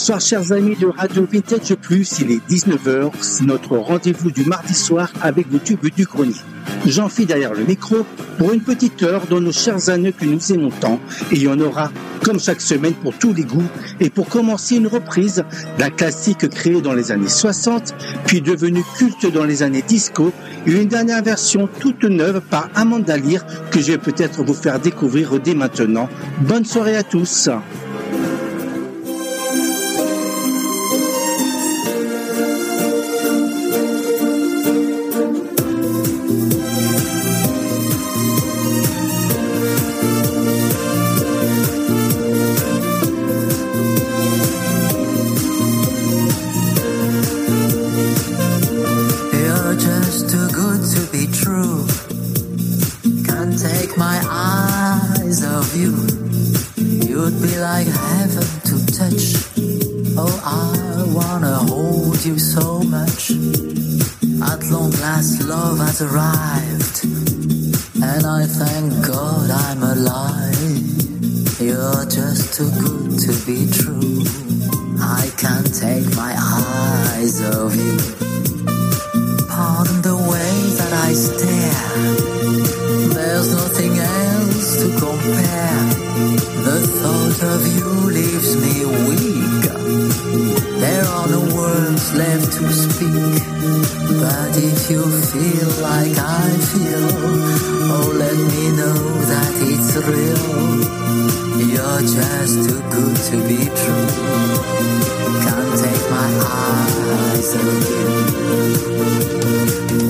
Bonsoir chers amis de Radio Vintage Plus, il est 19h, c'est notre rendez-vous du mardi soir avec vos tubes du grenier. J'en file derrière le micro pour une petite heure dans nos chers années que nous aimons tant, et il y en aura comme chaque semaine pour tous les goûts, et pour commencer une reprise d'un classique créé dans les années 60, puis devenu culte dans les années disco, et une dernière version toute neuve par Amanda Lear que je vais peut-être vous faire découvrir dès maintenant. Bonne soirée à tous. Arrived, and I thank God I'm alive. You're just too good to be true. I can't take my eyes off you. Pardon the way that I stare. There's nothing else to compare. The thought of you leaves me weak. There are no words left to speak. But if you feel like I feel, oh let me know that it's real. You're just too good to be true. Can't take my eyes off you.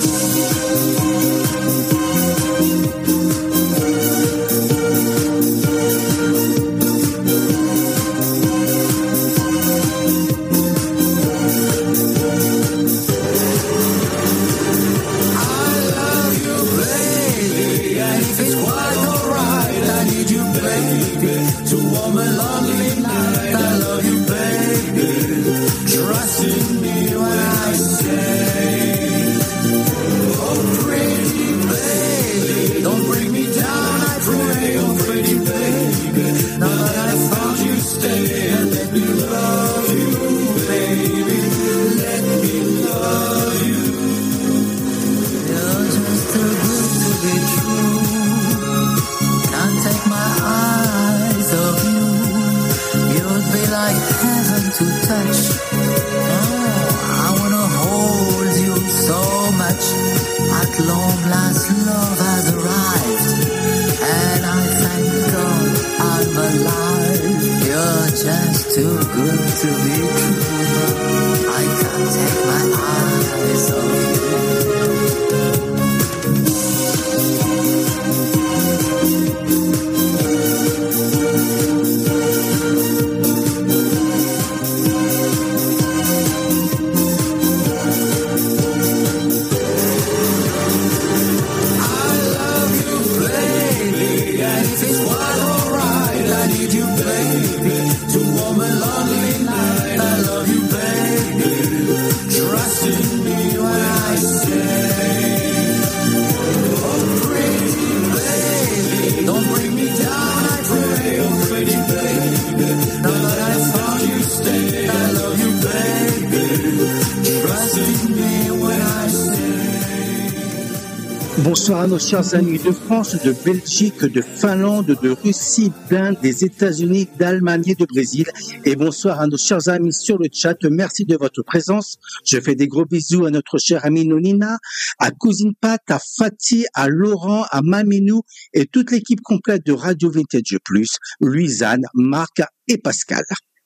Bonsoir à nos chers amis de France, de Belgique, de Finlande, de Russie, d'Inde, des États-Unis, d'Allemagne et de Brésil. Et bonsoir à nos chers amis sur le chat. Merci de votre présence. Je fais des gros bisous à notre chère amie Nonina, à Cousine Pat, à Fatih, à Laurent, à Maminou et toute l'équipe complète de Radio Vintage Plus, Louisanne, Marc et Pascal.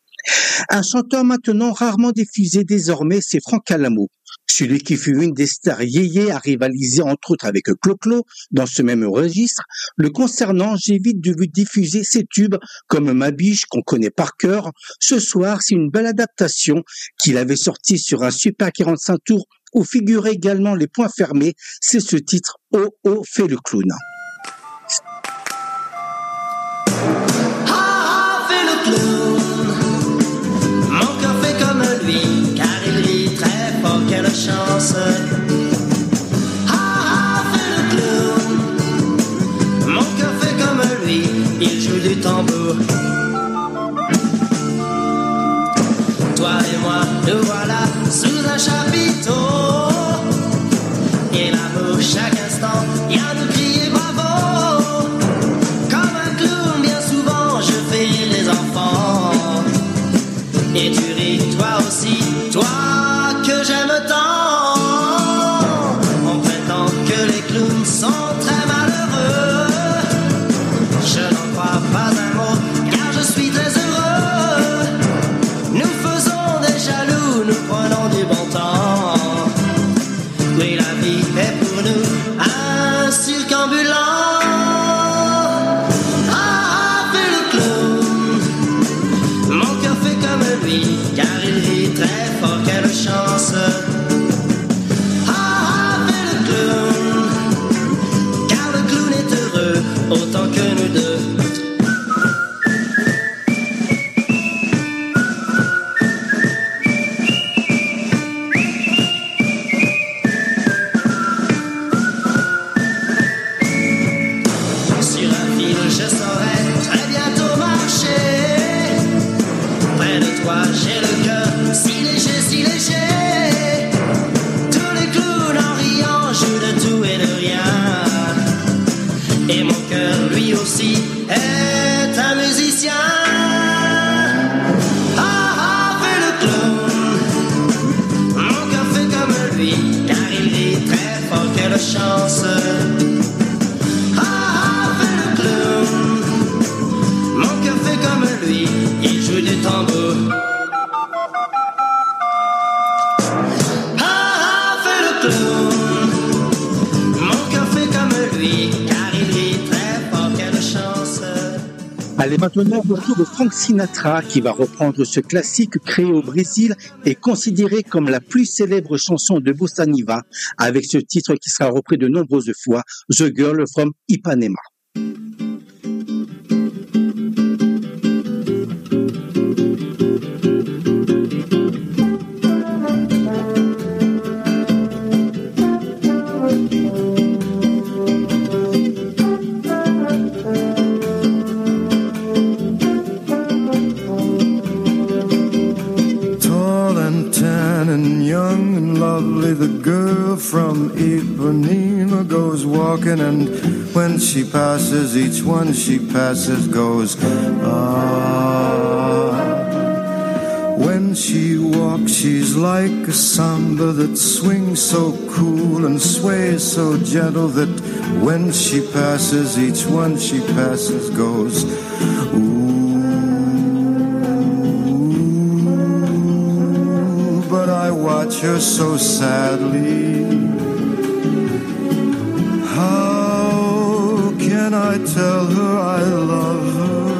Un chanteur maintenant rarement diffusé désormais, c'est Franck Alamo. Celui qui fut une des stars yéyé à rivaliser entre autres avec Clo-Clo dans ce même registre. Le concernant, j'ai vite vu diffuser ses tubes comme Ma Biche qu'on connaît par cœur. Ce soir, c'est une belle adaptation qu'il avait sortie sur un Super 45 tours où figuraient également les points fermés. C'est ce titre « Oh oh fait le clown ». Chance. Ah, fait le clown. Mon cœur fait comme lui, il joue du tambour. chapiteau. Et l'amour chaque instant, y a nous crier bravo. Comme un clown, bien souvent, je fais rire les enfants. Et tu ris toi aussi, toi que j'aime tant. On prétend que les clowns sont très malheureux. Je n'en crois pas un mot, car je suis très heureux. Nous faisons des jaloux, nous prenons du bon temps. Oui, la vie est pour nous un cirque ambulant. Ah, fais le clown. Mon cœur fait comme lui, car il rit très fort, quelle chance. Ah, fais le clown, car le clown est heureux, autant que nous deux. Sur un fil, je saurai très bientôt marcher. Près de toi, j'ai le cœur si léger, si léger. Tous les clowns en riant jouent de tout et de rien. Et mon cœur, lui aussi, est un musicien. Ah, ah, fais le clown. Mon cœur fait comme lui, car il rit très fort, quelle chance. Ah, ah, fais le clown. Mon cœur fait comme lui, il joue du tambour. Ah, ah, fais le clown. Mon cœur fait comme lui, car il rit très fort, quelle chance. Allez, maintenant, au tour de Frank Sinatra, qui va reprendre ce classique créé au Brésil et considéré comme la plus célèbre chanson de Bossa Nova, avec ce titre qui sera repris de nombreuses fois, The Girl from Ipanema. Tall and tan and young and lovely, the girl from Ipanema goes walking, and when she passes, each one she passes goes, ah. When she walks, she's like a samba that swings so cool and sways so gentle that when she passes, each one she passes goes, ooh. But I watch her so sadly. How can I tell her I love her?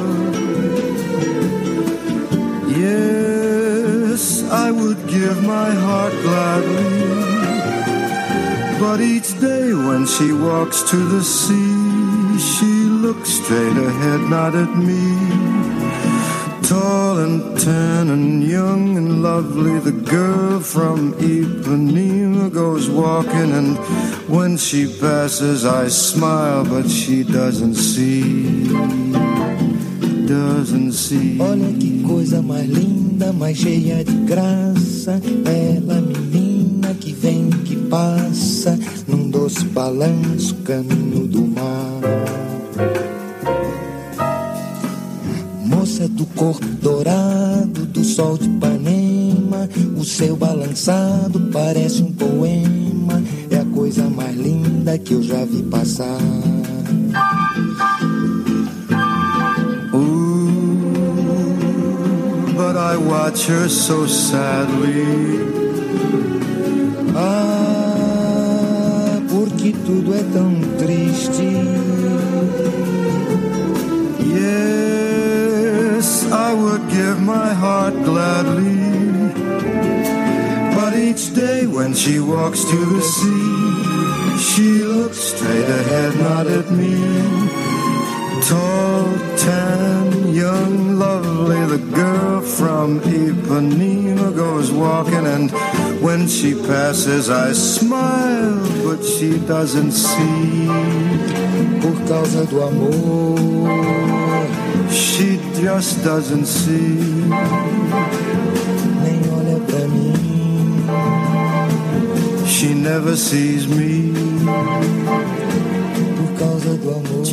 Yes, I would give my heart gladly. But each day when she walks to the sea, she looks straight ahead, not at me. Tall and tan and young and lovely, the girl from Ipanema goes walking, and when she passes I smile, but she doesn't see, doesn't see. Olha que coisa mais linda, mais cheia de graça, bela menina que vem, que passa, num doce balanço, caminho do mar. Moça do corpo dourado, do sol de Ipanema, o seu balançado parece um poema, é a coisa mais linda que eu já vi passar. But I watch her so sadly. Ah, porque tudo é tão triste. Yes, I would give my heart gladly. But each day when she walks to the sea, she looks straight ahead, not at me. Tall, tan, young, lovely, the girl from Ipanema goes walking, and when she passes I smile, but she doesn't see. Por causa do amor, she just doesn't see. Nem olha pra mim. she never sees me. Por causa do amor.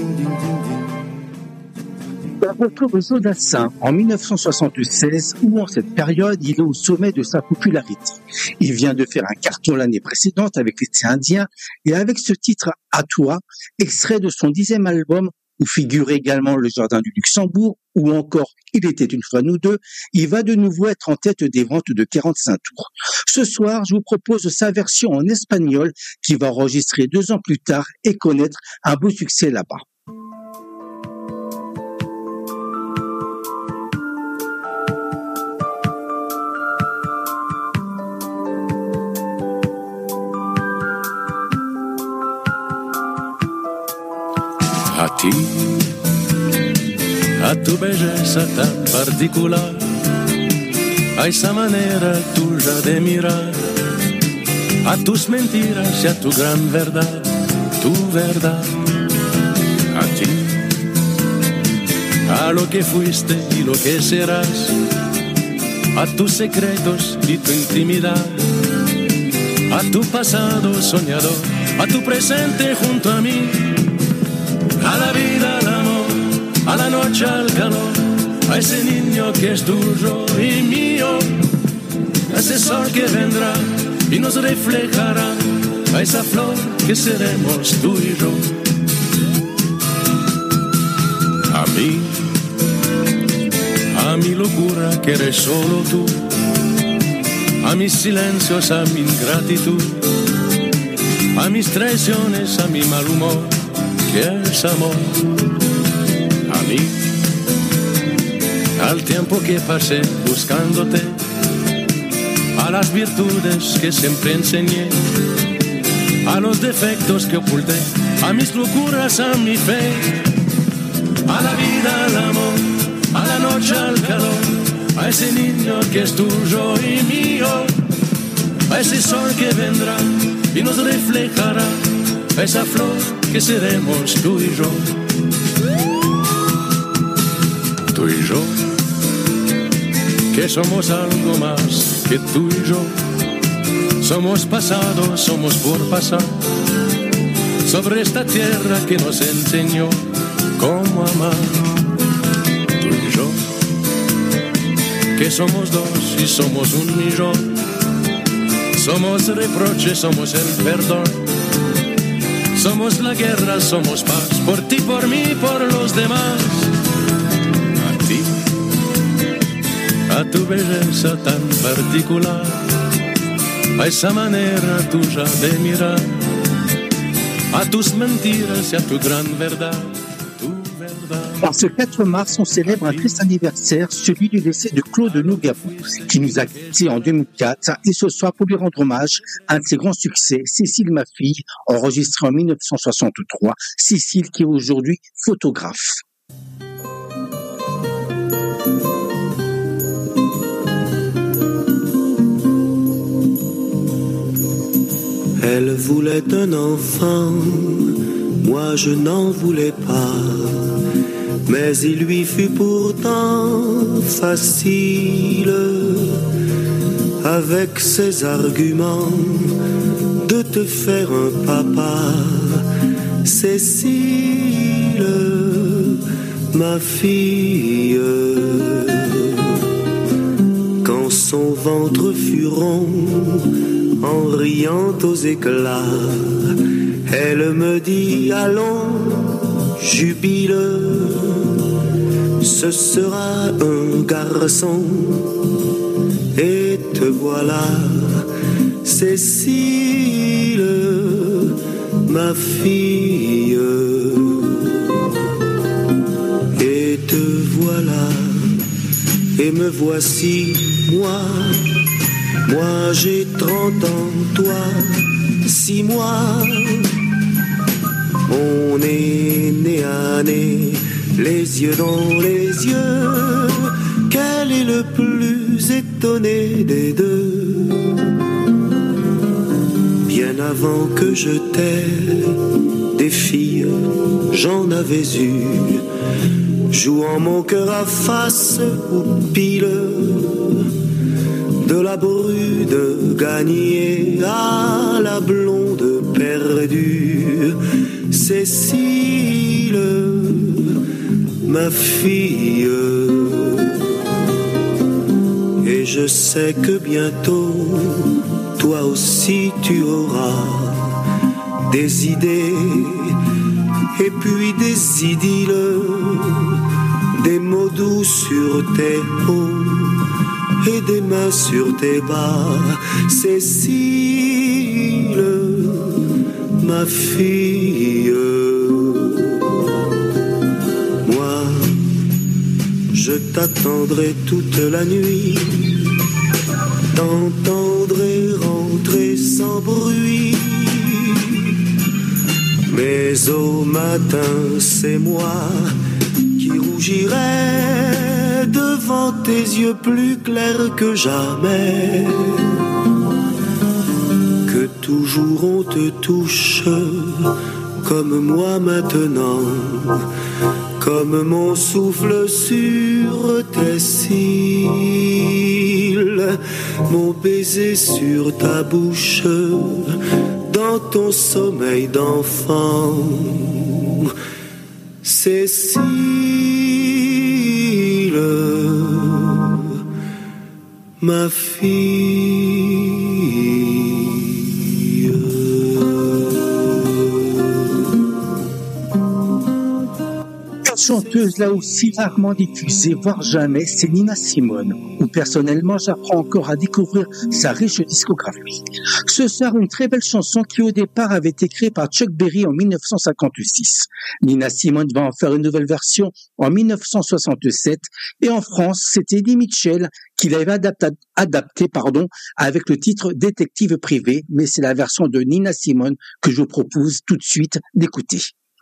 On retrouve Jodassin en 1976 où en cette période il est au sommet de sa popularité. Il vient de faire un carton l'année précédente avec l'été indien et avec ce titre À toi, extrait de son 10e album où figure également Le Jardin du Luxembourg ou encore Il était une fois nous deux, il va de nouveau être en tête des ventes de 45 tours. Ce soir, je vous propose sa version en espagnol qui va enregistrer 2 ans plus tard et connaître un beau succès là-bas. A ti, a tu belleza tan particular, a esa manera tuya de mirar, a tus mentiras y a tu gran verdad, tu verdad. A ti, a lo que fuiste y lo que serás, a tus secretos y tu intimidad, a tu pasado soñador, a tu presente junto a mí. A la vida, al amor, a la noche, al calor, a ese niño que es tuyo y mío, a ese sol que vendrá y nos reflejará, a esa flor que seremos tú y yo. A mi locura que eres solo tú, a mis silencios, a mi ingratitud, a mis traiciones, a mi mal humor, que es amor. A mí, al tiempo que pasé buscándote, a las virtudes que siempre enseñé, a los defectos que oculté, a mis locuras, a mi fe, a la vida, al amor, a la noche, al calor, a ese niño que es tuyo y mío, a ese sol que vendrá y nos reflejará, a esa flor que seremos tú y yo. Tú y yo, que somos algo más que tú y yo. Somos pasado, somos por pasar, sobre esta tierra que nos enseñó cómo amar. Tú y yo, que somos dos y somos un millón. Somos reproches, somos el perdón. Somos la guerra, somos paz, por ti, por mí, por los demás. A ti, a tu belleza tan particular, a esa manera tuya de mirar, a tus mentiras y a tu gran verdad. En ce 4 mars, on célèbre un triste anniversaire, celui du décès de Claude Nougaro, qui nous a quittés en 2004. Et ce soir, pour lui rendre hommage, un de ses grands succès, Cécile, ma fille, enregistré en 1963. Cécile qui est aujourd'hui photographe. Elle voulait un enfant, moi je n'en voulais pas. Mais il lui fut pourtant facile, avec ses arguments, de te faire un papa. Cécile, ma fille, quand son ventre fut rond, en riant aux éclats, elle me dit allons, jubile, ce sera un garçon. Et te voilà, Cécile, ma fille. Et te voilà, et me voici, moi j'ai 30 ans, toi 6 mois. On est nez à nez, les yeux dans les yeux. Quel est le plus étonné des deux? Bien avant que je t'aie, des filles, j'en avais eu, jouant mon cœur à face ou pile. De de la brune gagnée à la blonde perdue. Cécile, ma fille. Et je sais que bientôt, toi aussi tu auras des idées et puis des idylles, des mots doux sur tes hauts et des mains sur tes bas. Cécile, ma fille. Moi, je t'attendrai toute la nuit, t'entendrai rentrer sans bruit. Mais au matin, c'est moi qui rougirai devant tes yeux plus clairs que jamais. Que toujours on te touche comme moi maintenant, comme mon souffle sur tes cils, mon baiser sur ta bouche, dans ton sommeil d'enfant. Cécile, ma fille. Chanteuse là aussi rarement diffusée, voire jamais, c'est Nina Simone, où personnellement j'apprends encore à découvrir sa riche discographie. Ce soir, une très belle chanson qui au départ avait été créée par Chuck Berry en 1956. Nina Simone va en faire une nouvelle version en 1967 et en France, c'était Eddie Mitchell qui l'avait adapté avec le titre Détective privé, mais c'est la version de Nina Simone que je vous propose tout de suite d'écouter.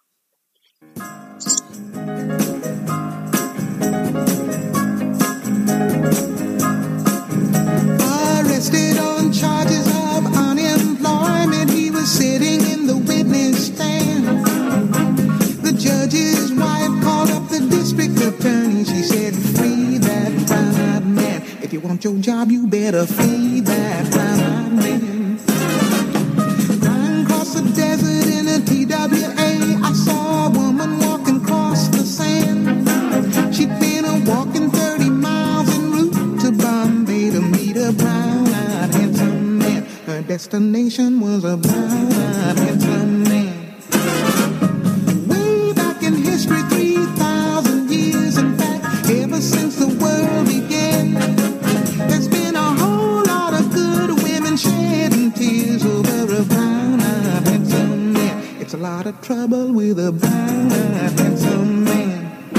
Arrested on charges of unemployment, he was sitting in the witness stand. The judge's wife called up the district attorney. She said, free that brown-eyed man. If you want your job, you better free that brown-eyed man. Riding across the desert in a TWA, I saw a woman walking across the sand. She'd been walking 30 miles en route to Bombay to meet a brown-eyed handsome man. Her destination was a brown-eyed handsome man. Way back in history, 3,000 years, in fact, ever since the world began, there's been a whole lot of good women shedding tears over a brown-eyed handsome man. It's a lot of trouble with a brown-eyed handsome man.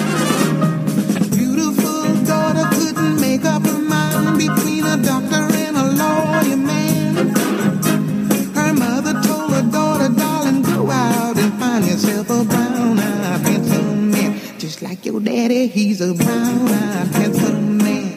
Daughter couldn't make up her mind between a doctor and a lawyer man. Her mother told her daughter, darling, go out and find yourself a brown-eyed handsome man. Just like your daddy, he's a brown-eyed handsome man.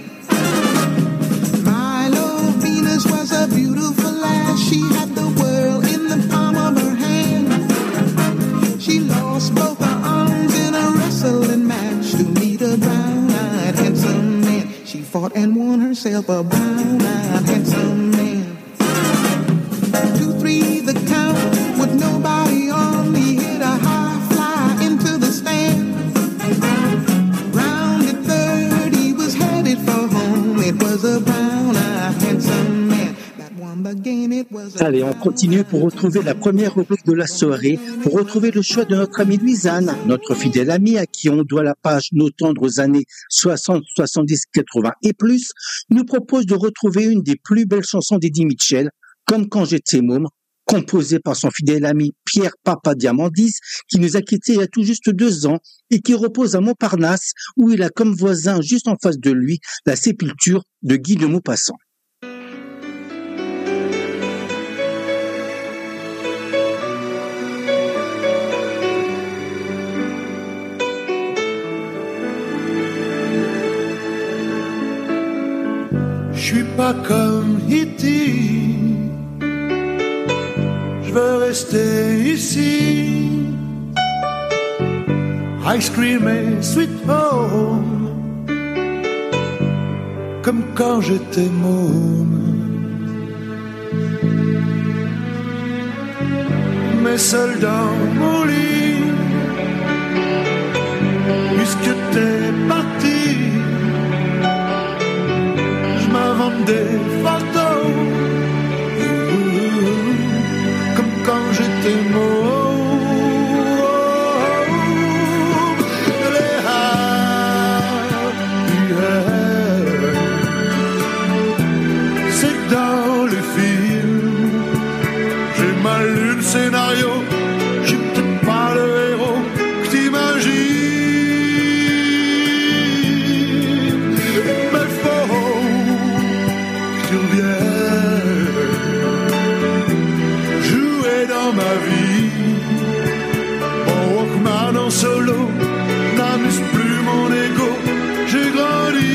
Milo Venus was a beautiful lass. She had the world in the palm of her hand. She lost both her arms in a wrestling match to meet a brown-eyed handsome man. She fought and won herself a brown-eyed handsome man. 2, 3, the count, with nobody on. He hit a high fly into the stand. Round at third, he was headed for home. It was a brown-eyed handsome man. Allez, on continue pour retrouver la première rubrique de la soirée, pour retrouver le choix de notre amie Louisanne, notre fidèle amie à qui on doit la page Nos tendres années 60, 70, 80 et plus, nous propose de retrouver une des plus belles chansons d'Eddie Mitchell, comme Quand j'étais môme, composée par son fidèle ami Pierre Papa Diamandis, qui nous a quittés il y a tout juste 2 ans et qui repose à Montparnasse, où il a comme voisin juste en face de lui la sépulture de Guy de Maupassant. Je suis pas comme Hitty, je veux rester ici. Ice cream et sweet home, comme quand j'étais môme. Mais seul dans mon lit, puisque t'es parti, je m'invente des photos, comme quand j'étais môme. Scénario, j'ai peut-être pas le héros que t'imagines, mais faut que tu reviennes jouer dans ma vie. Mon Walkman en solo n'amuse plus mon ego, j'ai grandi.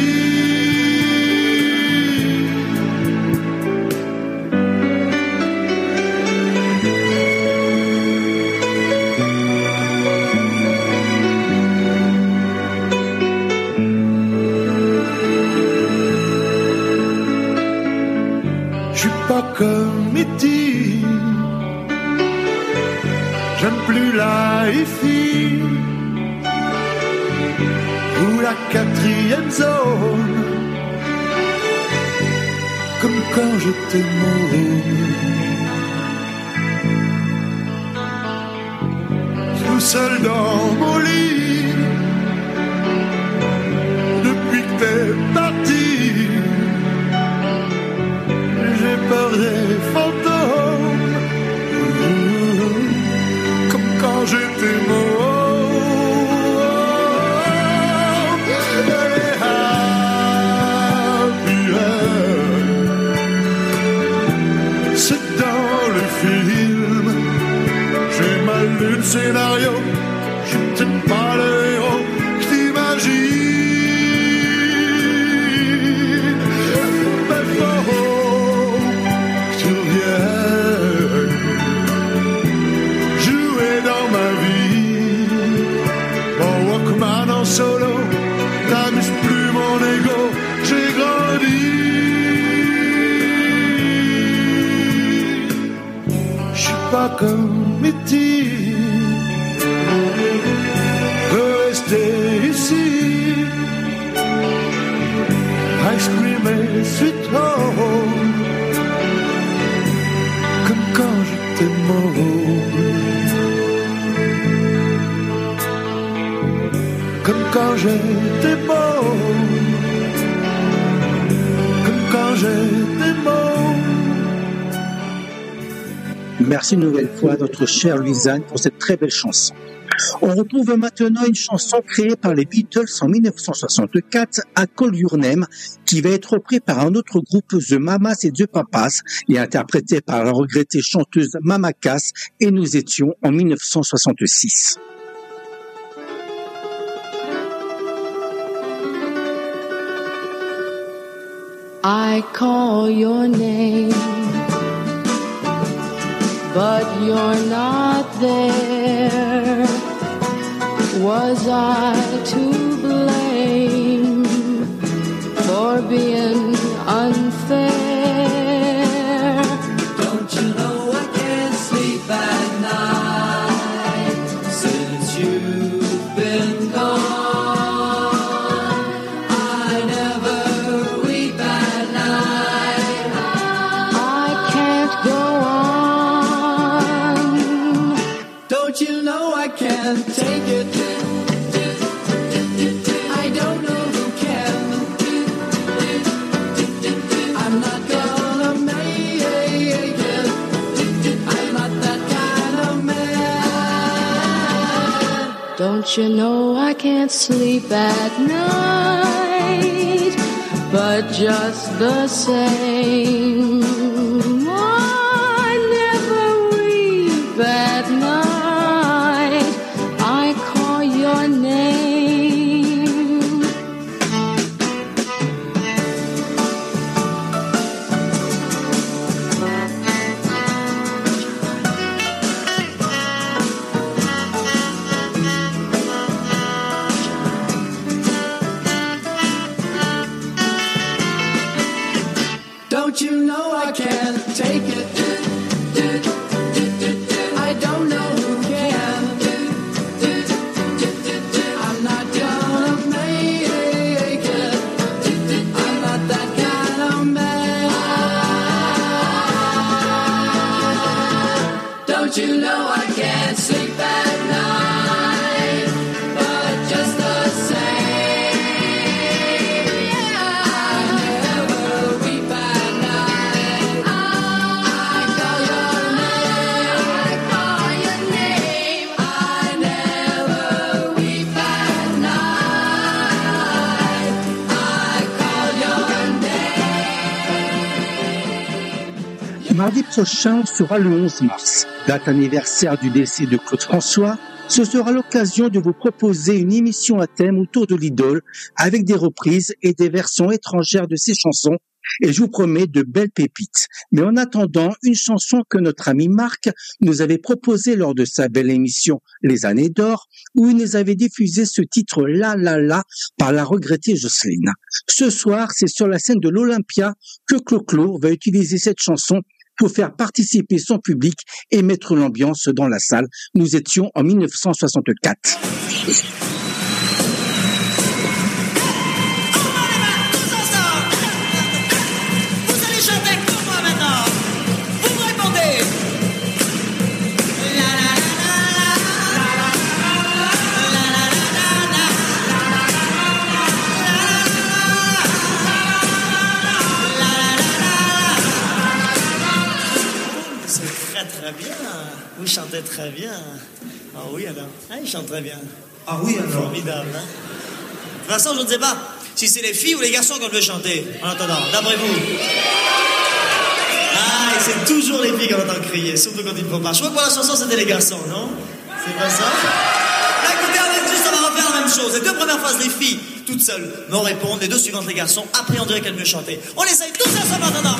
Comme E.T. J'aime plus la hi-fi ou la 4e zone, comme quand j'étais môme. Tout seul dans mon lit, depuis que t'es parti, j'ai peur des fantômes, comme quand j'étais môme. C'est dans le film, j'ai mal lu le scénario, j'ai peut-être pas le héros que t'imagines, mais faut jouer dans ma vie. Mon Walkman en solo n'amuse plus mon ego, j'ai grandi. Je suis pas comme E.T. Veux rester ici, ice cream et sweet home, comme quand j'étais môme, comme quand j'étais môme, comme quand j'étais môme. Merci une nouvelle fois à notre chère Louisanne pour cette très belle chanson. On retrouve maintenant une chanson créée par les Beatles en 1964, à Call Your Name, qui va être repris par un autre groupe, The Mamas et The Papas, et interprété par la regrettée chanteuse Mama Cass, et nous étions en 1966. I call your name, but you're not there. Was I to blame for being unfair? Don't you know I can't sleep at night since you've been gone? I never weep at night. I can't go on. Don't you know I can't take it? I don't know who can. I'm not gonna make it. I'm not that kind of man. Don't you know I can't sleep at night, but just the same, I never weep at night. I call your name. Don't you know I can't sleep at night? But just the same, yeah, I never weep at night. I call your name, I call your name. I never weep at night. I call your name. Mardi prochain sera le 11 mars, date anniversaire du décès de Claude François. Ce sera l'occasion de vous proposer une émission à thème autour de l'idole avec des reprises et des versions étrangères de ses chansons. Et je vous promets de belles pépites. Mais en attendant, une chanson que notre ami Marc nous avait proposée lors de sa belle émission Les Années d'Or, où il nous avait diffusé ce titre La La La par la regrettée Jocelyne. Ce soir, c'est sur la scène de l'Olympia que Clo-Clo va utiliser cette chanson pour faire participer son public et mettre l'ambiance dans la salle. Nous étions en 1964. Très bien, vous chantez très bien. Ah oui alors, ah, il chante très bien. Ah oui alors. Formidable, hein. De toute façon, je ne sais pas si c'est les filles ou les garçons qu'on veut chanter. En attendant, d'après vous. Ah, et c'est toujours les filles qu'on entend crier, surtout quand il ne faut pas. Je crois que pour la chanson, c'était les garçons, non? C'est pas ça? Là, écoutez, on va refaire la même chose. Les deux premières phrases, les filles, toutes seules, me répondent. Les deux suivantes, les garçons. Après, on dirait qu'elles veulent chanter. On essaye tous ensemble en attendant.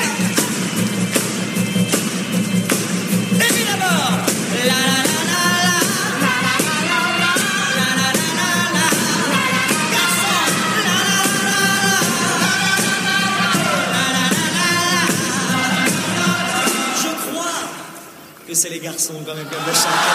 La la la la la, la la la la la, la la la la la, garçon, la la la la la, la la la la. Je crois que c'est les garçons quand même qui veulent chanter.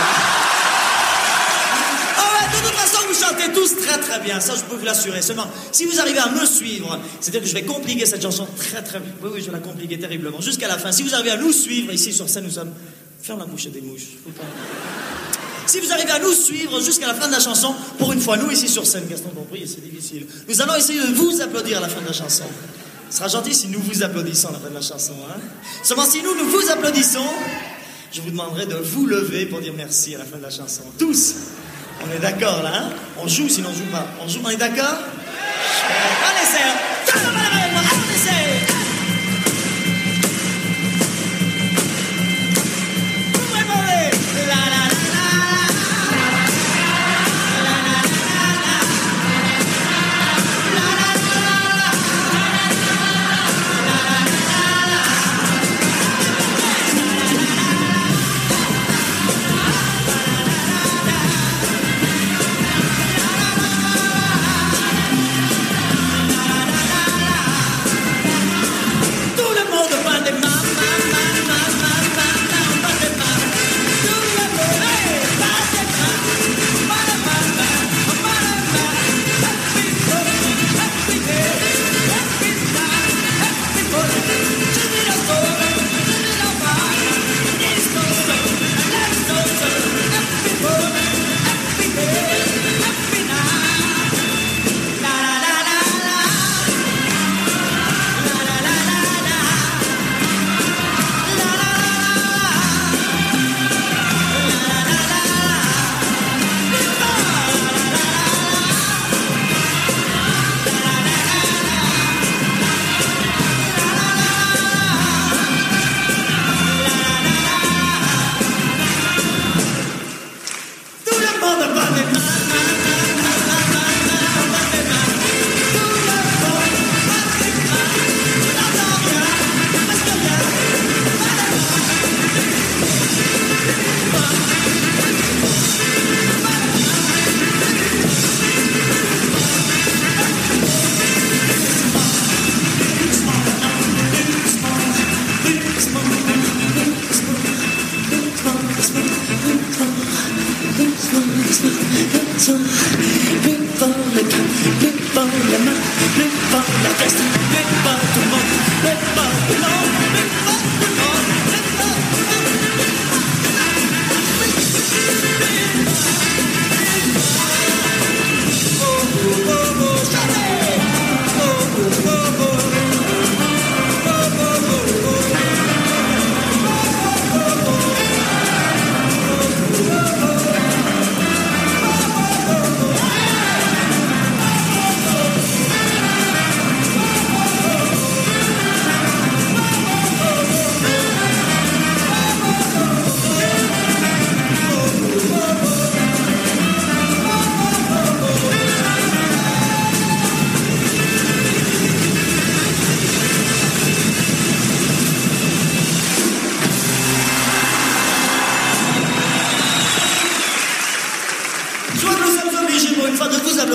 Oh ouais, de toute façon vous chantez tous très très bien, ça je peux vous l'assurer. Seulement, si vous arrivez à me suivre, c'est-à-dire que je vais compliquer cette chanson très très, oui je vais la compliquer terriblement jusqu'à la fin. Si vous arrivez à nous suivre ici sur scène, nous sommes. Ferme la bouche et des mouches. Faut pas... Si vous arrivez à nous suivre jusqu'à la fin de la chanson, pour une fois, nous ici sur scène, Gaston compris, c'est difficile. Nous allons essayer de vous applaudir à la fin de la chanson. Ce sera gentil si nous vous applaudissons à la fin de la chanson. Hein? Seulement si nous vous applaudissons, je vous demanderai de vous lever pour dire merci à la fin de la chanson. Tous. On est d'accord là, hein? On joue sinon on joue pas. On joue, on est d'accord? On essaie. On essaie.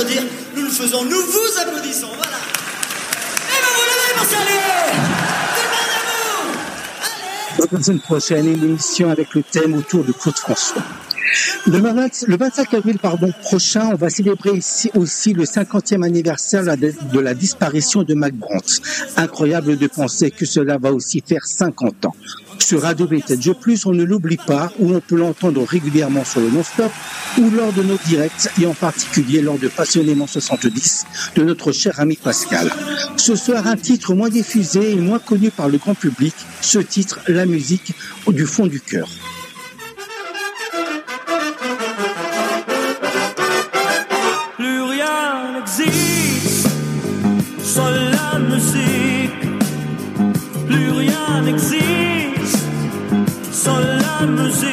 applaudir, nous le faisons, nous vous applaudissons, voilà. Et ben vous levez pour saluer. Tout le monde à vous. La semaine prochaine, une émission avec le thème autour de Claude François. Le 25 avril prochain, on va célébrer ici aussi le 50e anniversaire de la disparition de Mac Brandt. Incroyable de penser que cela va aussi faire 50 ans. Sur Radio BTG+, on ne l'oublie pas, où on peut l'entendre régulièrement sur le non-stop ou lors de nos directs, et en particulier lors de Passionnément 70 de notre cher ami Pascal. Ce soir, un titre moins diffusé et moins connu par le grand public, ce titre, la musique du fond du cœur. Plus rien n'existe sans la musique. Plus rien n'existe sans la musique.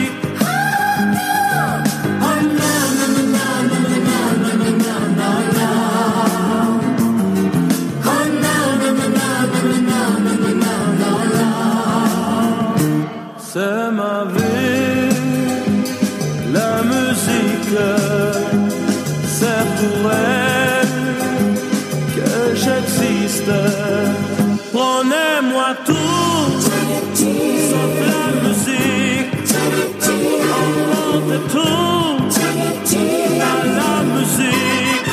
C'est ma vie, la musique. C'est pour elle que j'existe. Prenez-moi tout, sauf la musique. Emportez tout à la musique.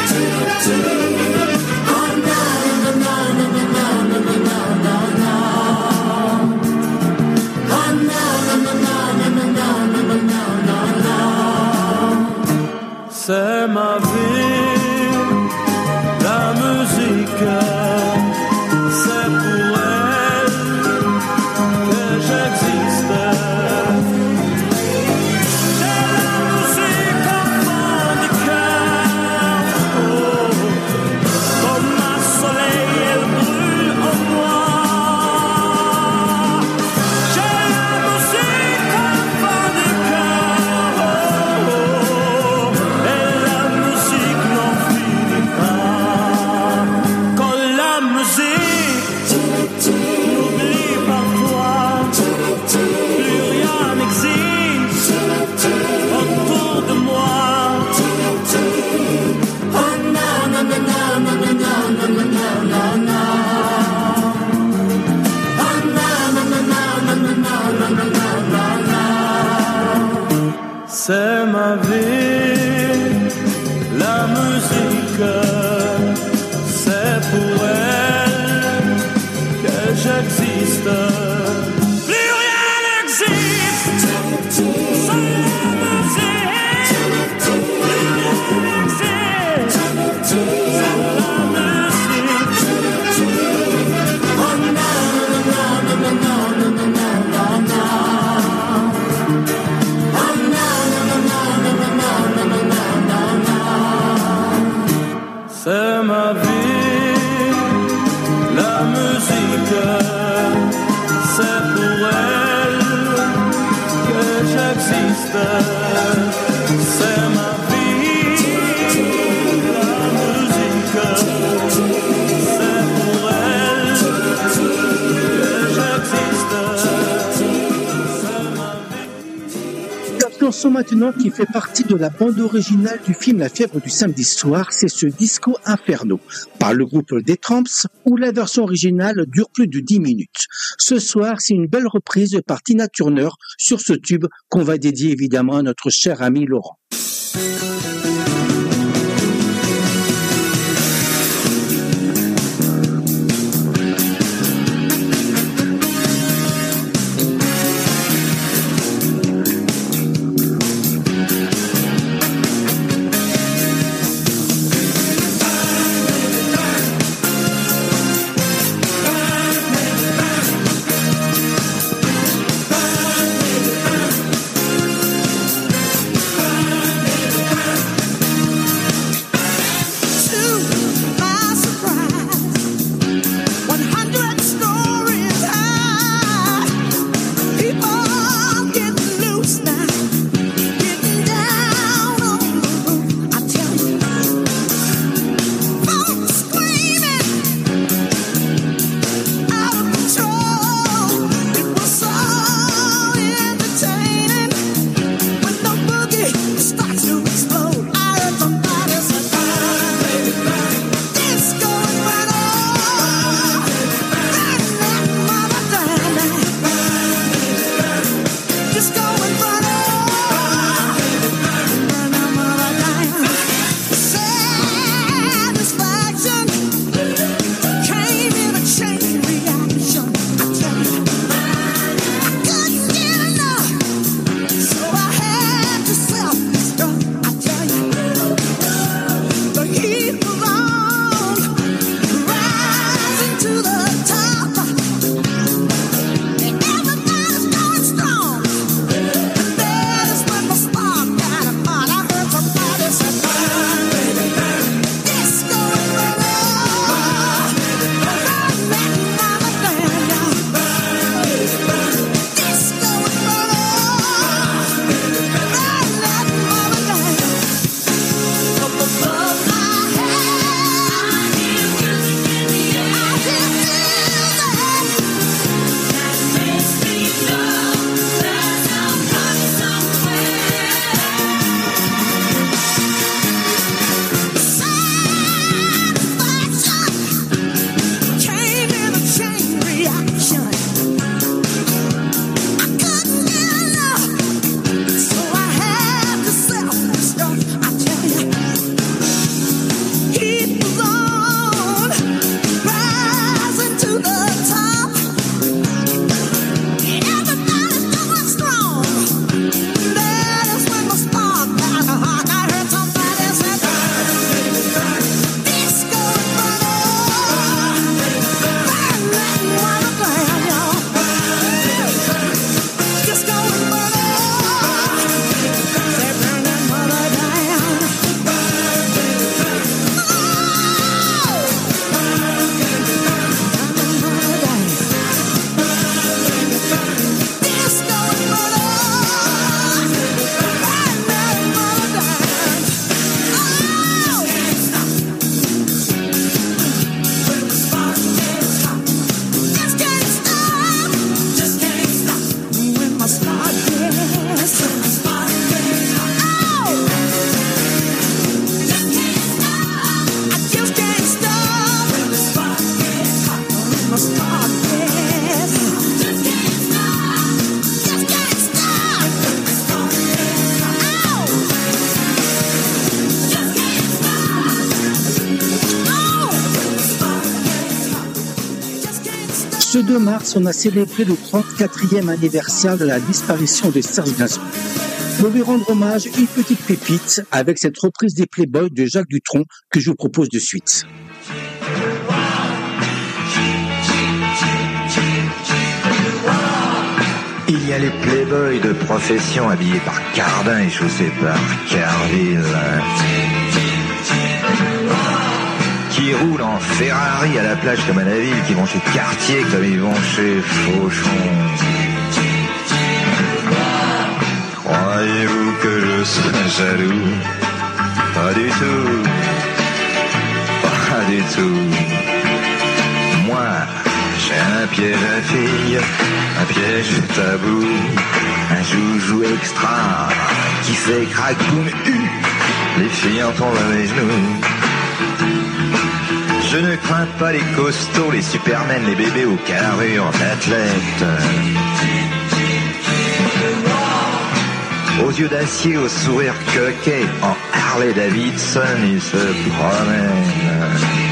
C'est ma vie, la musique. C'est pour elle que j'existe. J'ai la musique au fond du cœur. Oh, comme un soleil, elle brûle en moi. J'ai la musique au fond du cœur. Oh, et la musique n'en finit pas. Quand la musique m'oublie parfois, plus rien n'existe autour de moi. Oh non, non, non, non, non, non, non, non, non, non, non. Oh non, non, non, non, non, non, non, non, non, non. C'est ma vie, la musique. C'est pour elle que j'existe. Plus rien n'existe sans la musique. Plus rien n'existe sans la musique. Oh non, non, non, non, non, non, non, non, non. Oh non, non, non, non, non, non, non, non, non. C'est ma vie, la musique. C'est pour elle que j'existe. C'est ma vie, la musique. C'est pour elle que j'existe. C'est ma vie. La chanson maintenant qui fait partie de la bande originale du film La fièvre du samedi soir, c'est ce Disco Inferno par le groupe des Tramps, où la version originale dure plus de 10 minutes. Ce soir, c'est une belle reprise par Tina Turner sur ce tube qu'on va dédier évidemment à notre cher ami Laurent. Ce 2 mars, on a célébré le 34e anniversaire de la disparition de Serge Gainsbourg. Pour lui rendre hommage, une petite pépite avec cette reprise des Playboys de Jacques Dutronc que je vous propose de suite. Il y a les playboys de profession habillés par Cardin et chaussés par Carville, qui roulent en Ferrari à la plage comme à la ville, qui vont chez Cartier comme ils vont chez Fauchon. Croyez-vous que je sois jaloux? Pas du tout, pas du tout. Moi, j'ai un piège à filles, un piège tabou, un joujou extra qui fait crack boum. Les filles en tombent à mes genoux. Je ne crains pas les costauds, les supermen, les bébés aux carrures d'athlètes. Aux yeux d'acier, au sourire coquet, en Harley Davidson, ils se promènent.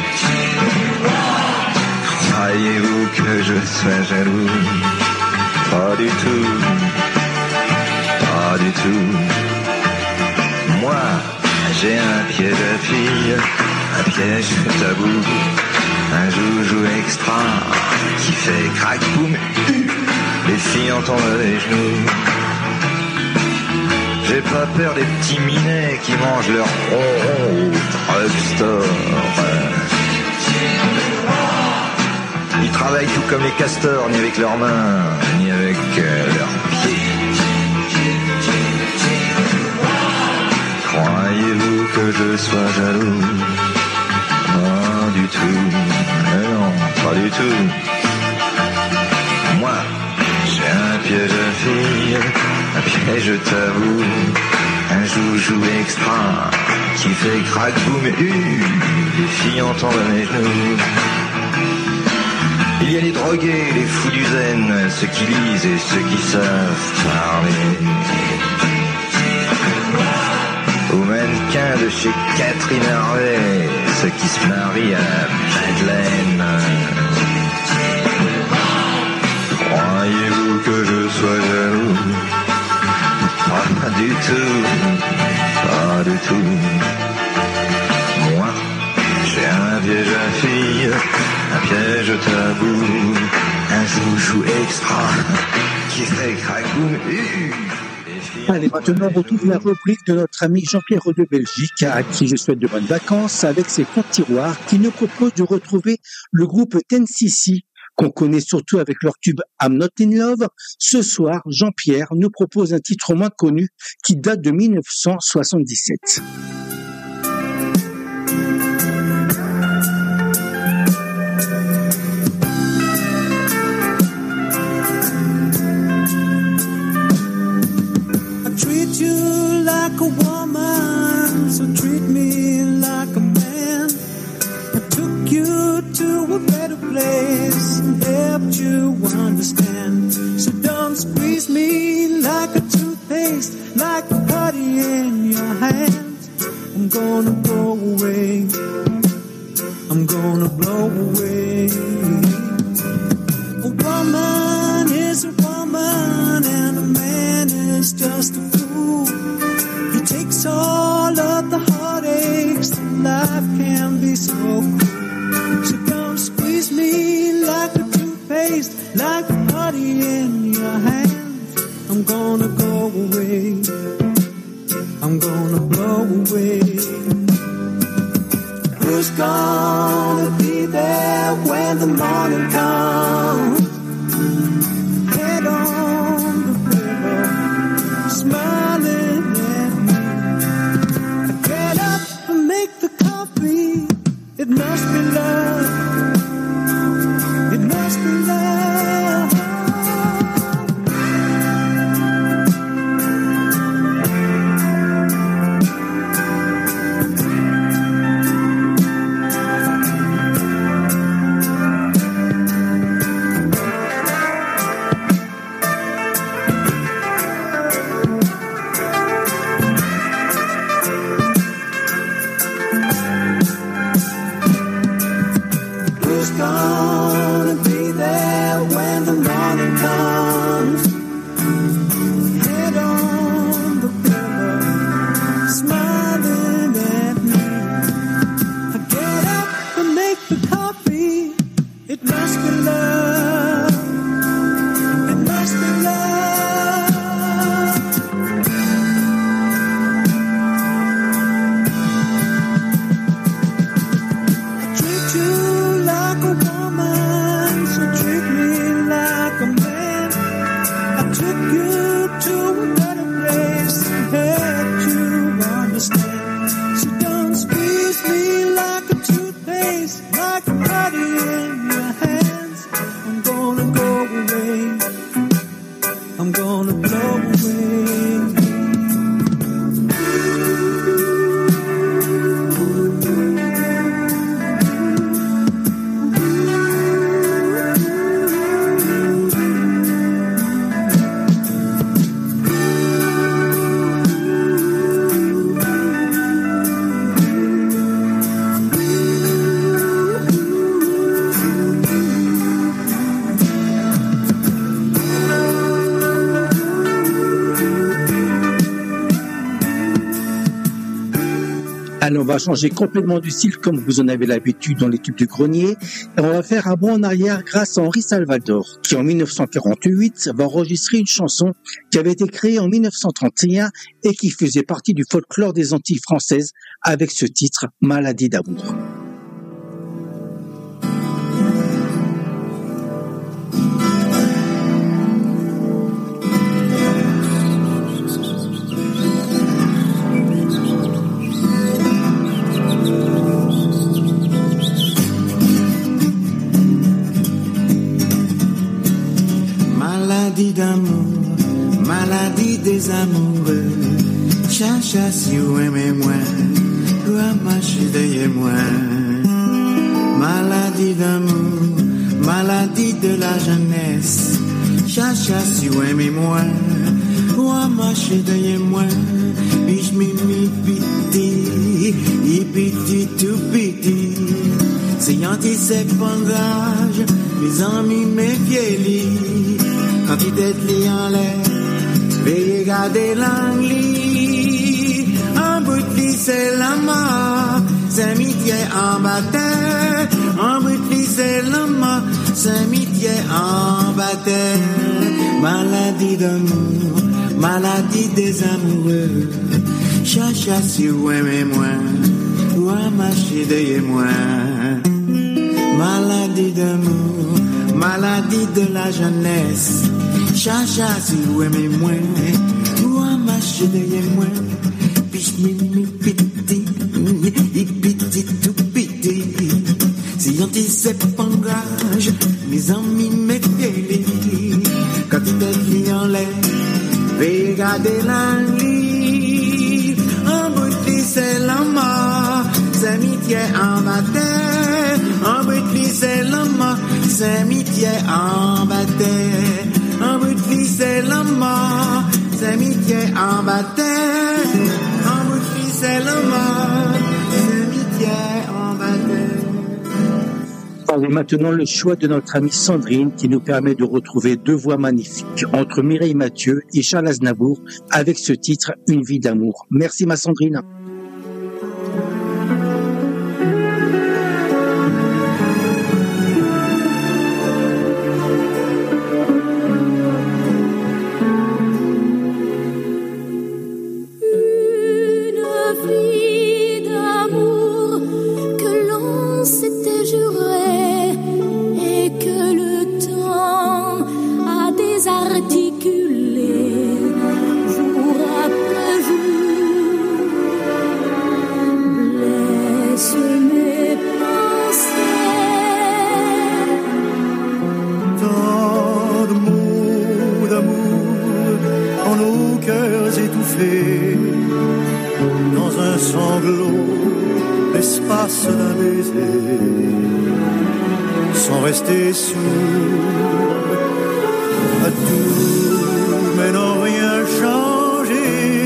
Croyez-vous que je sois jaloux? Pas du tout, pas du tout. Moi, j'ai un piège à filles, un piège tabou, un joujou extra qui fait crack boum. Les filles en tombent à les genoux. J'ai pas peur des petits minets qui mangent leur ronron au drugstore. Ils travaillent tout comme les castors, ni avec leurs mains, ni avec leurs pieds. Croyez-vous que je sois jaloux? Pas du tout, non, pas du tout. Moi, j'ai un piège à filles, un piège tabou, un joujou extra qui fait crack boum. Les filles en tombent à mes genoux. Il y a les drogués, les fous du zen, ceux qui lisent et ceux qui savent parler. Aux mannequins de chez Catherine Harvey, ceux qui se marient à la Madeleine. Croyez-vous que je sois jaloux? Pas du tout, pas du tout. Moi, j'ai un piège à filles, un piège tabou, un joujou extra qui fait crack boum. Allez, maintenant on retrouve la rubrique de notre ami Jean-Pierre de Belgique, à qui je souhaite de bonnes vacances, avec ses comptes tiroirs, qui nous propose de retrouver le groupe 10cc, qu'on connaît surtout avec leur tube I'm Not In Love. Ce soir, Jean-Pierre nous propose un titre moins connu qui date de 1977. Treat you like a woman, so treat me like a man. I took you to a better place and helped you understand. So don't squeeze me like a toothpaste, like a putty in your hand. I'm gonna blow away, I'm gonna blow away. A woman is a woman and a man is just a fool. He takes all of the heartaches, life can be so cruel. So don't squeeze me like a toothpaste, like a putty in your hand. I'm gonna go away, I'm gonna blow away. Who's gonna be there when the morning comes? Head on the river, smiling at me. I get up and make the coffee. It must be love, it must be love. On va changer complètement du style comme vous en avez l'habitude dans les tubes du grenier. Et on va faire un bond en arrière grâce à Henri Salvador, qui en 1948 va enregistrer une chanson qui avait été créée en 1931 et qui faisait partie du folklore des Antilles françaises avec ce titre « Maladie d'amour ». Maladie d'amour, maladie des amoureux. Chacha si vous aimez moi, doit marcher derrière moi. Maladie d'amour, maladie de la jeunesse. Chacha si vous aimez moi, doit marcher derrière moi. Biche mimi piti, piti tout piti. C'est anti-sépangage, mes amis méfiez-li. Quand il tête li en l'air, veuillez garder l'angli. En bout de lit, c'est la mort, Saint-Mitié en bataille. En bout de lit, c'est la mort, Saint-Mitié en bataille. Maladie d'amour, maladie des amoureux. Chacha si vous aimez moi, ou à marcher derrière moi. Maladie d'amour, maladie de la jeunesse. Chacha si vous aimez moi, ou à marcher derrière moi. Piche mimi piti, piti tout piti. Si on dit c'est pangage, mes amis méfiez-les. Quand il est mis en l'air, veuillez garder l'angli. En bout de lit, c'est la mort, Saint-Mitié en bataille. En bout de lit, c'est la mort, Saint-Mitié en bataille. En bout de lit, c'est la mort, Saint-Mitié en bataille. En bout de lit, c'est la mort, Saint-Mitié en bataille. Et maintenant le choix de notre amie Sandrine qui nous permet de retrouver deux voix magnifiques entre Mireille Mathieu et Charles Aznavour avec ce titre Une vie d'amour. Merci ma Sandrine. Sans rester sourd à tout, mais n'ont rien changé.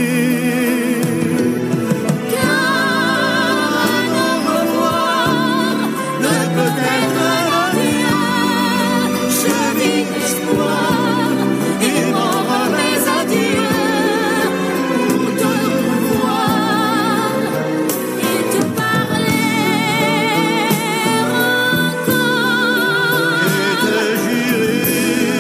Car un au revoir ne peut être rien. Je vis l'espoir et m'en remets adieux pour te revoir et te parler encore. Et te jurer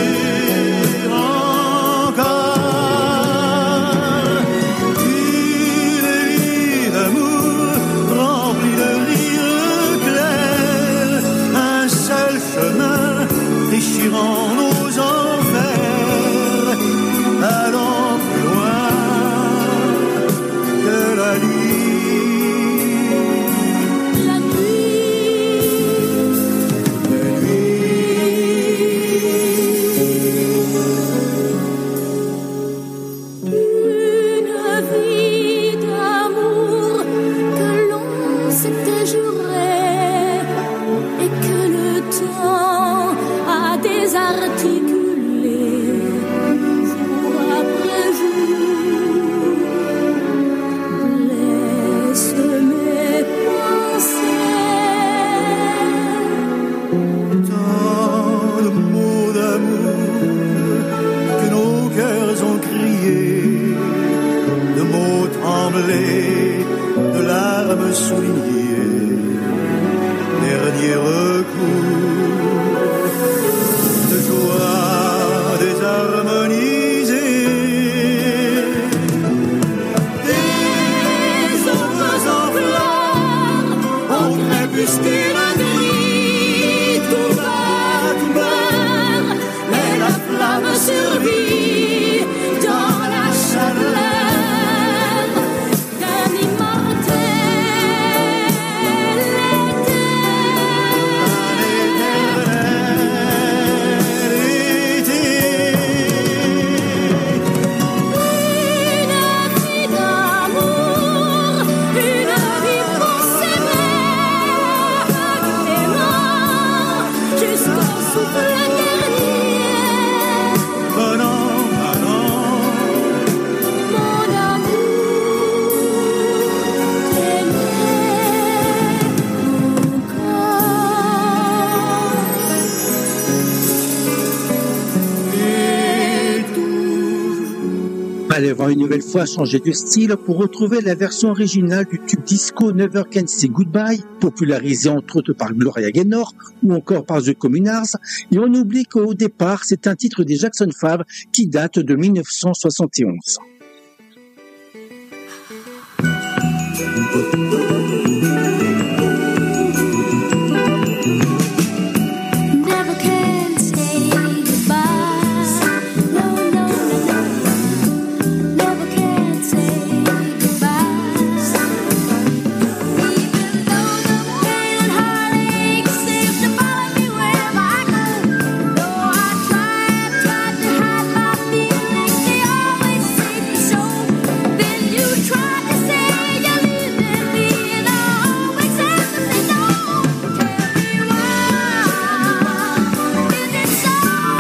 trembler de larmes soulignées, dernier recours de joie désharmonisée. Des ombres en fleurs, au crépuscule gris, tout meurt, mais la flamme survit dans la chaleur d'un immortel éternité. Une vie d'amour, une vie pour s'aimer, et mort jusqu'au souffle dernier. Oh non, oh non, mon amour, Allez voir une nouvelle fois changer de style pour retrouver la version originale du tube disco Never Can Say Goodbye, popularisé entre autres par Gloria Gaynor ou encore par The Communards. Et on oublie qu'au départ, c'est un titre des Jackson 5 qui date de 1971. Never can say goodbye. No, no, no, no. Never can say goodbye. Even though the pain and heartache seems to follow me wherever I go. Though I tried to hide my feelings, they always seem to show. Then you try to say you're leaving me, and I always have to say no. Tell me why is it so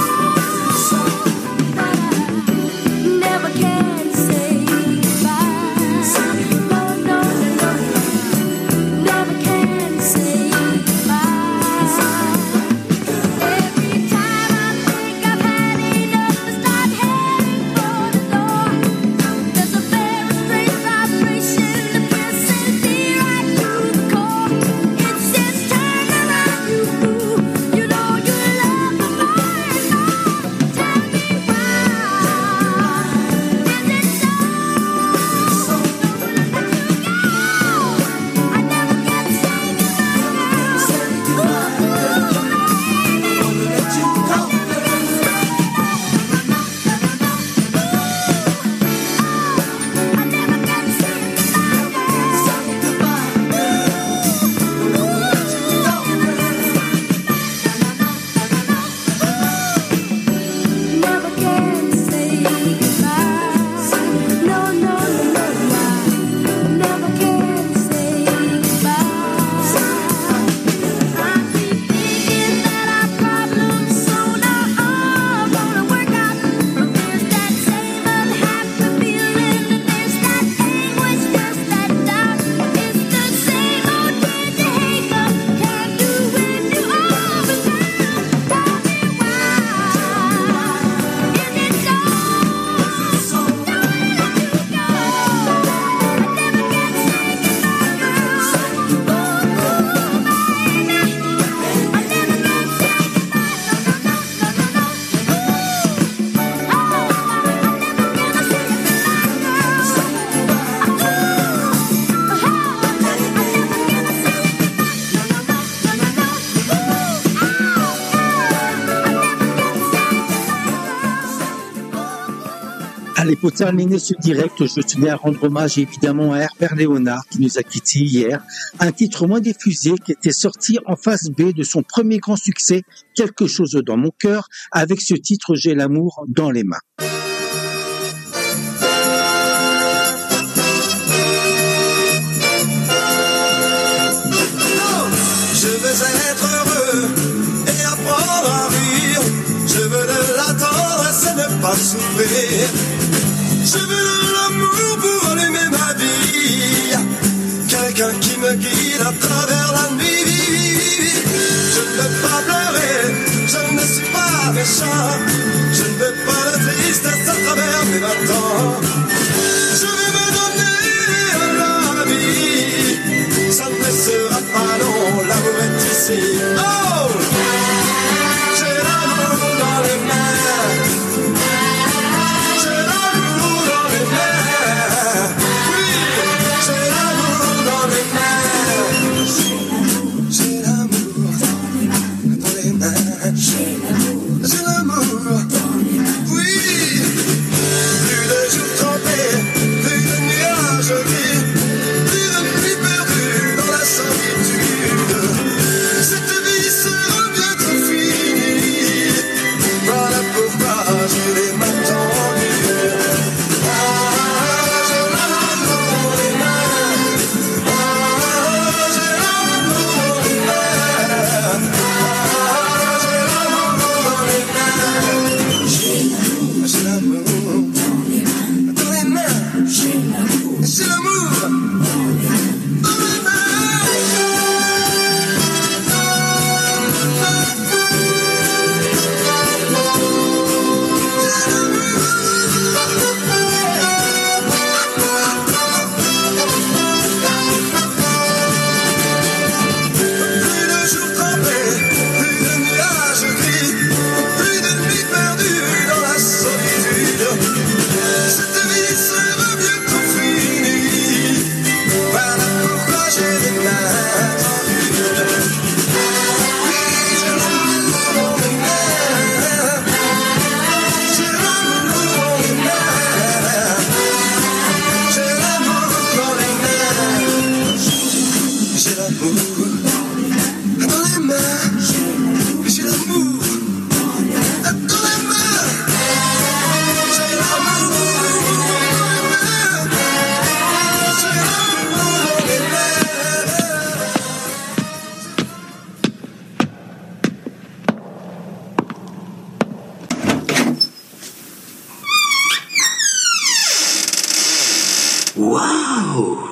that I never can say goodbye? No, no, no, no, never can say goodbye. Every time I think I've had enough and start heading for the door, there's a very strange vibration that pierces me right through the core. It says, turn around, you fool. You know you love me more and more. Tell me why is it so? Don't let you go. I never can say goodbye, girl. Ooh, let you go. Never can say goodbye. No, no, no, no, never can say goodbye. I keep thinking that our problems sooner are gonna work out, but there's that same unhappy feeling, and there's that anguish, there's that doubt. It's the same old crazy hiccup, can't do when you are in town. Tell me why is it so? Don't let you go. I never can say goodbye, girl. Ooh, baby, I never can say goodbye. No, no, no, no, no, no. Ooh, oh, I never can say goodbye, girl. Allez, pour terminer ce direct, je tenais à rendre hommage évidemment à Herbert Léonard qui nous a quittés hier. Un titre moins diffusé qui était sorti en face B de son premier grand succès, Quelque chose dans mon cœur, avec ce titre J'ai l'amour dans les mains. Je veux être heureux et apprendre à rire. Je veux de la tendresse et ne pas souffrir. Je veux de l'amour pour allumer ma vie. Quelqu'un qui me guide à travers la nuit. Je ne veux pas pleurer, je ne suis pas méchant. Je ne veux pas de tristesse à travers mes 20 ans. Je veux me donner Waouh!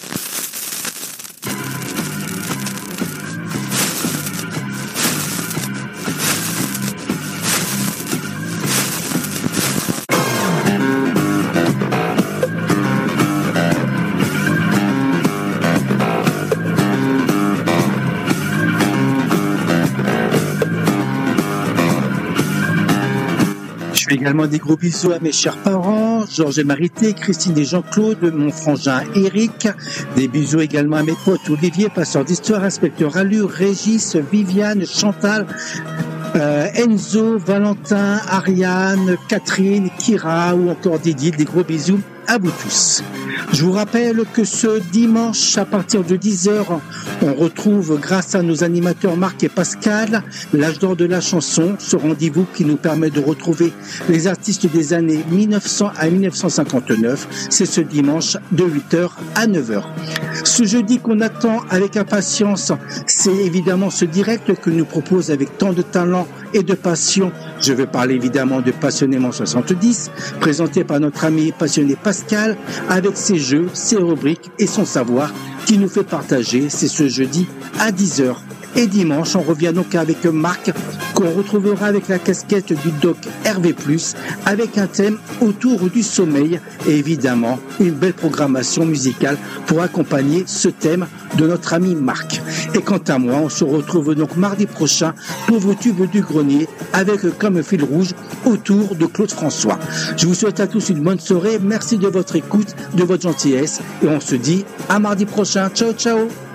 Je fais également des gros bisous à mes chers parents, Georges et Marité, Christine et Jean-Claude, mon frangin Eric. Des bisous également à mes potes Olivier, passeur d'histoire, inspecteur Allure, Régis, Viviane, Chantal, Enzo, Valentin, Ariane, Catherine, Kira ou encore Didier. Des gros bisous à vous tous. Je vous rappelle que ce dimanche, à partir de 10h, on retrouve, grâce à nos animateurs Marc et Pascal, l'âge d'or de la chanson, ce rendez-vous qui nous permet de retrouver les artistes des années 1900 à 1959. C'est ce dimanche de 8h à 9h. Ce jeudi qu'on attend avec impatience, c'est évidemment ce direct que nous propose avec tant de talent et de passion. Je veux parler évidemment de Passionnément 70, présenté par notre ami passionné Pascal, avec ses jeux, ses rubriques et son savoir qui nous fait partager. C'est ce jeudi à 10h. Et dimanche, on revient donc avec Marc, qu'on retrouvera avec la casquette du doc Hervé+, avec un thème autour du sommeil et évidemment une belle programmation musicale pour accompagner ce thème de notre ami Marc. Et quant à moi, on se retrouve donc mardi prochain pour vos tubes du grenier avec comme fil rouge autour de Claude François. Je vous souhaite à tous une bonne soirée. Merci de votre écoute, de votre gentillesse et on se dit à mardi prochain. Ciao, ciao.